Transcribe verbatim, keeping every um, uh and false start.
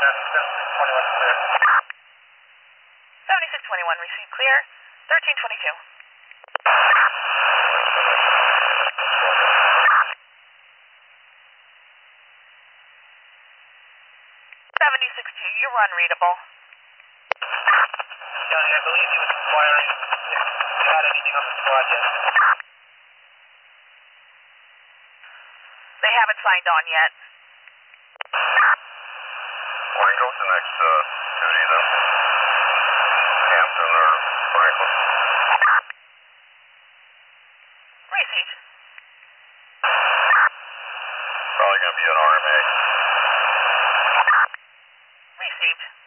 seventy-six twenty-one clear. seventy-six twenty-one, received clear. thirteen twenty-two. seventy-six two, you were unreadable. County, I believe he was inquiring if you had anything on the squad yet. They haven't signed on yet. Morning, go to the next uh, duty then. Hampton or Franklin. Received. Probably going to be an R M A. Received.